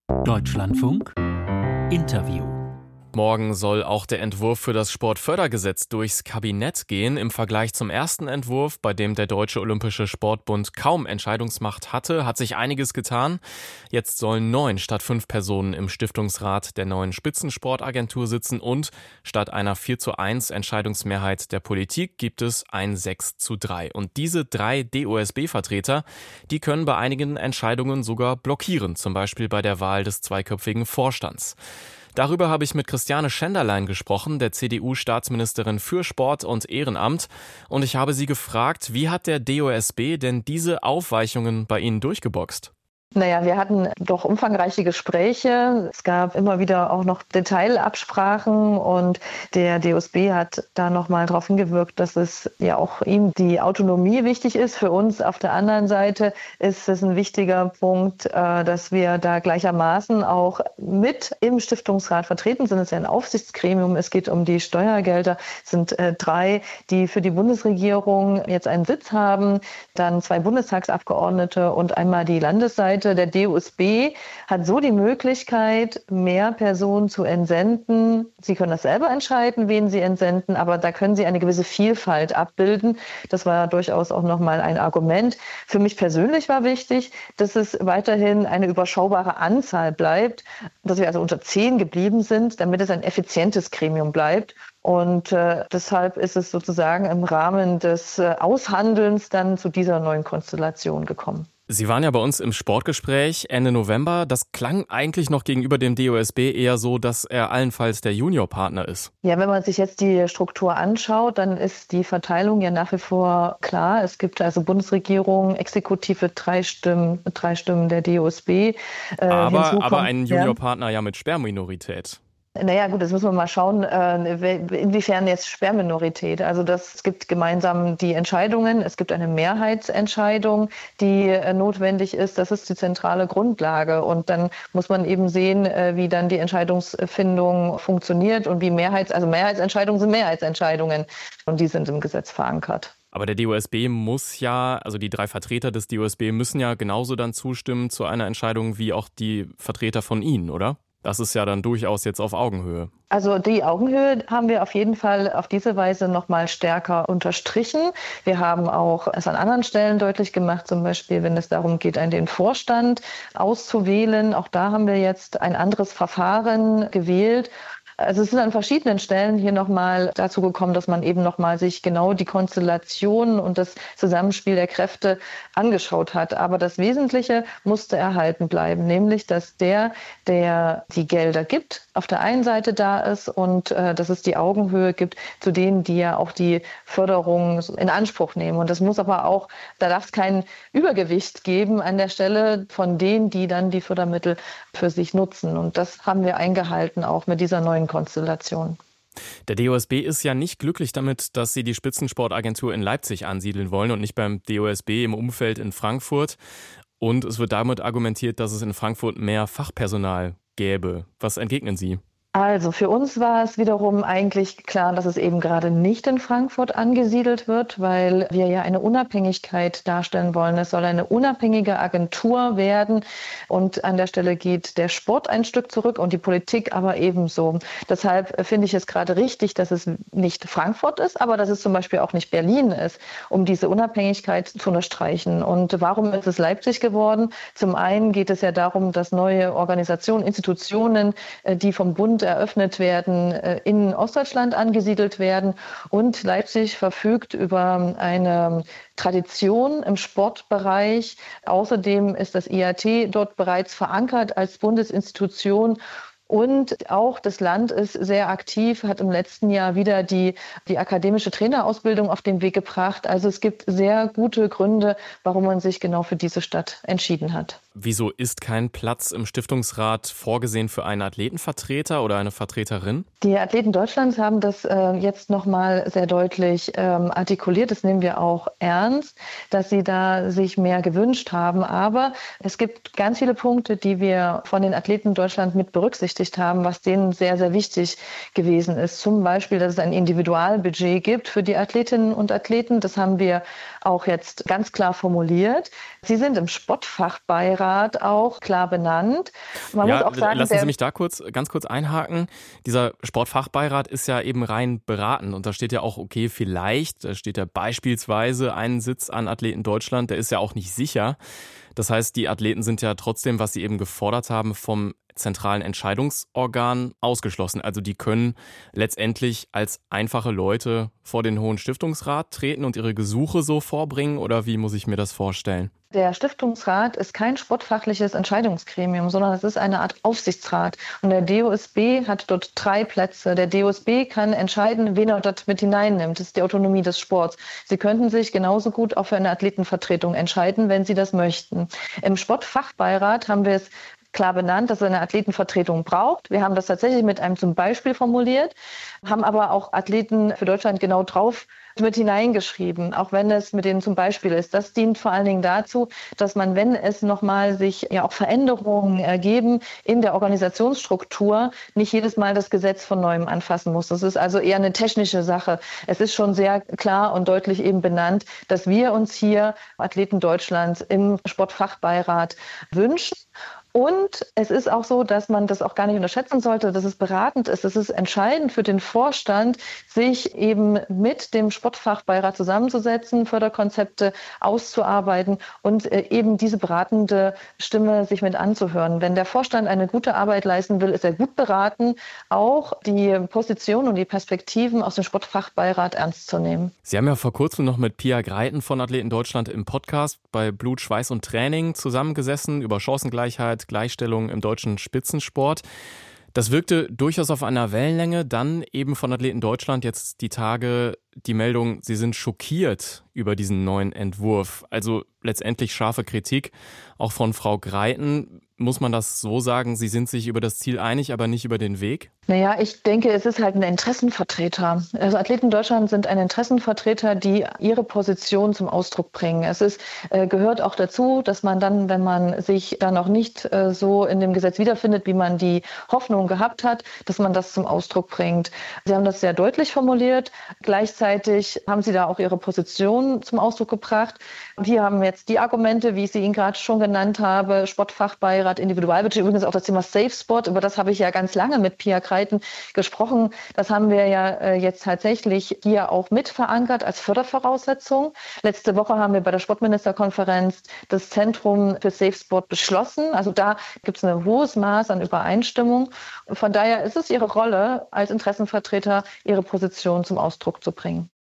Deutschlandfunk Interview. Morgen soll auch der Entwurf für das Sportfördergesetz durchs Kabinett gehen. Im Vergleich zum ersten Entwurf, bei dem der Deutsche Olympische Sportbund kaum Entscheidungsmacht hatte, hat sich einiges getan. Jetzt sollen 9 statt 5 Personen im Stiftungsrat der neuen Spitzensportagentur sitzen und statt einer 4:1 Entscheidungsmehrheit der Politik gibt es ein 6:3. Und diese 3 DOSB-Vertreter, die können bei einigen Entscheidungen sogar blockieren, zum Beispiel bei der Wahl des zweiköpfigen Vorstands. Darüber habe ich mit Christiane Schenderlein gesprochen, der CDU-Staatsministerin für Sport und Ehrenamt. Und ich habe sie gefragt, wie hat der DOSB denn diese Aufweichungen bei Ihnen durchgeboxt? Naja, wir hatten doch umfangreiche Gespräche. Es gab immer wieder auch noch Detailabsprachen und der DOSB hat da nochmal darauf hingewirkt, dass es ja auch ihm die Autonomie wichtig ist. Für uns auf der anderen Seite ist es ein wichtiger Punkt, dass wir da gleichermaßen auch mit im Stiftungsrat vertreten sind. Es ist ja ein Aufsichtsgremium. Es geht um die Steuergelder. Es sind 3, die für die Bundesregierung jetzt einen Sitz haben, dann 2 Bundestagsabgeordnete und einmal die Landesseite. Der DOSB hat so die Möglichkeit, mehr Personen zu entsenden. Sie können das selber entscheiden, wen Sie entsenden, aber da können Sie eine gewisse Vielfalt abbilden. Das war durchaus auch nochmal ein Argument. Für mich persönlich war wichtig, dass es weiterhin eine überschaubare Anzahl bleibt, dass wir also unter 10 geblieben sind, damit es ein effizientes Gremium bleibt. Und deshalb ist es sozusagen im Rahmen des Aushandelns dann zu dieser neuen Konstellation gekommen. Sie waren ja bei uns im Sportgespräch Ende November. Das klang eigentlich noch gegenüber dem DOSB eher so, dass er allenfalls der Juniorpartner ist. Ja, wenn man sich jetzt die Struktur anschaut, dann ist die Verteilung ja nach wie vor klar. Es gibt also Bundesregierung, Exekutive 3 Stimmen der DOSB. Aber ein Juniorpartner ja mit Sperrminorität. Naja gut, das müssen wir mal schauen, inwiefern jetzt Sperrminorität. Also es gibt gemeinsam die Entscheidungen, es gibt eine Mehrheitsentscheidung, die notwendig ist. Das ist die zentrale Grundlage. Und dann muss man eben sehen, wie dann die Entscheidungsfindung funktioniert und wie Mehrheitsentscheidungen sind Mehrheitsentscheidungen und die sind im Gesetz verankert. Aber der DOSB muss ja, also die 3 Vertreter des DOSB müssen ja genauso dann zustimmen zu einer Entscheidung wie auch die Vertreter von Ihnen, oder? Das ist ja dann durchaus jetzt auf Augenhöhe. Also die Augenhöhe haben wir auf jeden Fall auf diese Weise noch mal stärker unterstrichen. Wir haben auch es an anderen Stellen deutlich gemacht, zum Beispiel, wenn es darum geht, den Vorstand auszuwählen. Auch da haben wir jetzt ein anderes Verfahren gewählt. Also es ist an verschiedenen Stellen hier nochmal dazu gekommen, dass man eben nochmal sich genau die Konstellation und das Zusammenspiel der Kräfte angeschaut hat. Aber das Wesentliche musste erhalten bleiben, nämlich dass der die Gelder gibt, auf der einen Seite da ist und dass es die Augenhöhe gibt zu denen, die ja auch die Förderung in Anspruch nehmen. Und das muss aber auch, da darf es kein Übergewicht geben an der Stelle von denen, die dann die Fördermittel für sich nutzen. Und das haben wir eingehalten, auch mit dieser neuen Konstellation. Der DOSB ist ja nicht glücklich damit, dass sie die Spitzensportagentur in Leipzig ansiedeln wollen und nicht beim DOSB im Umfeld in Frankfurt. Und es wird damit argumentiert, dass es in Frankfurt mehr Fachpersonal gäbe. Was entgegnen Sie? Also für uns war es wiederum eigentlich klar, dass es eben gerade nicht in Frankfurt angesiedelt wird, weil wir ja eine Unabhängigkeit darstellen wollen. Es soll eine unabhängige Agentur werden und an der Stelle geht der Sport ein Stück zurück und die Politik aber ebenso. Deshalb finde ich es gerade richtig, dass es nicht Frankfurt ist, aber dass es zum Beispiel auch nicht Berlin ist, um diese Unabhängigkeit zu unterstreichen. Und warum ist es Leipzig geworden? Zum einen geht es ja darum, dass neue Organisationen, Institutionen, die vom Bund eröffnet werden, in Ostdeutschland angesiedelt werden. Und Leipzig verfügt über eine Tradition im Sportbereich. Außerdem ist das IAT dort bereits verankert als Bundesinstitution. Und auch das Land ist sehr aktiv, hat im letzten Jahr wieder die akademische Trainerausbildung auf den Weg gebracht. Also es gibt sehr gute Gründe, warum man sich genau für diese Stadt entschieden hat. Wieso ist kein Platz im Stiftungsrat vorgesehen für einen Athletenvertreter oder eine Vertreterin? Die Athleten Deutschlands haben das jetzt nochmal sehr deutlich artikuliert. Das nehmen wir auch ernst, dass sie da sich mehr gewünscht haben. Aber es gibt ganz viele Punkte, die wir von den Athleten Deutschlands mit berücksichtigt berücksichtigt haben, was denen sehr, sehr wichtig gewesen ist. Zum Beispiel, dass es ein Individualbudget gibt für die Athletinnen und Athleten. Das haben wir auch jetzt ganz klar formuliert. Sie sind im Sportfachbeirat auch klar benannt. Man muss auch sagen, lassen Sie mich da ganz kurz einhaken. Dieser Sportfachbeirat ist ja eben rein beratend und da steht ja auch, okay, vielleicht, da steht ja beispielsweise ein Sitz an Athleten Deutschland, der ist ja auch nicht sicher. Das heißt, die Athleten sind ja trotzdem, was sie eben gefordert haben, vom zentralen Entscheidungsorgan ausgeschlossen. Also die können letztendlich als einfache Leute vor den Hohen Stiftungsrat treten und ihre Gesuche so vorbringen, oder wie muss ich mir das vorstellen? Der Stiftungsrat ist kein sportfachliches Entscheidungsgremium, sondern es ist eine Art Aufsichtsrat. Und der DOSB hat dort 3 Plätze. Der DOSB kann entscheiden, wen er dort mit hineinnimmt. Das ist die Autonomie des Sports. Sie könnten sich genauso gut auch für eine Athletenvertretung entscheiden, wenn Sie das möchten. Im Sportfachbeirat haben wir es klar benannt, dass es eine Athletenvertretung braucht. Wir haben das tatsächlich mit einem zum Beispiel formuliert, haben aber auch Athleten für Deutschland genau drauf mit hineingeschrieben, auch wenn es mit denen zum Beispiel ist. Das dient vor allen Dingen dazu, dass man, wenn es nochmal sich ja auch Veränderungen ergeben in der Organisationsstruktur, nicht jedes Mal das Gesetz von neuem anfassen muss. Das ist also eher eine technische Sache. Es ist schon sehr klar und deutlich eben benannt, dass wir uns hier Athleten Deutschlands im Sportfachbeirat wünschen. Und es ist auch so, dass man das auch gar nicht unterschätzen sollte, dass es beratend ist. Es ist entscheidend für den Vorstand, sich eben mit dem Sportfachbeirat zusammenzusetzen, Förderkonzepte auszuarbeiten und eben diese beratende Stimme sich mit anzuhören. Wenn der Vorstand eine gute Arbeit leisten will, ist er gut beraten, auch die Position und die Perspektiven aus dem Sportfachbeirat ernst zu nehmen. Sie haben ja vor kurzem noch mit Pia Greiten von Athleten Deutschland im Podcast bei Blut, Schweiß und Training zusammengesessen über Chancengleichheit, Gleichstellung im deutschen Spitzensport. Das wirkte durchaus auf einer Wellenlänge. Dann eben von Athleten Deutschland jetzt die Tage die Meldung, sie sind schockiert über diesen neuen Entwurf. Also letztendlich scharfe Kritik, auch von Frau Greiten. Muss man das so sagen, Sie sind sich über das Ziel einig, aber nicht über den Weg? Naja, ich denke, es ist halt ein Interessenvertreter. Also Athleten Deutschland sind ein Interessenvertreter, die ihre Position zum Ausdruck bringen. Es ist, gehört auch dazu, dass man dann, wenn man sich da noch nicht so in dem Gesetz wiederfindet, wie man die Hoffnung gehabt hat, dass man das zum Ausdruck bringt. Sie haben das sehr deutlich formuliert. Gleichzeitig haben Sie da auch Ihre Position zum Ausdruck gebracht. Und hier haben wir jetzt die Argumente, wie ich sie Ihnen gerade schon genannt habe, Sportfachbeirat, Individualbudget, übrigens auch das Thema Safe Sport, über das habe ich ja ganz lange mit Pia Greiten gesprochen. Das haben wir ja jetzt tatsächlich hier auch mit verankert als Fördervoraussetzung. Letzte Woche haben wir bei der Sportministerkonferenz das Zentrum für Safe Sport beschlossen. Also da gibt es ein hohes Maß an Übereinstimmung. Von daher ist es Ihre Rolle als Interessenvertreter, Ihre Position zum Ausdruck zu bringen.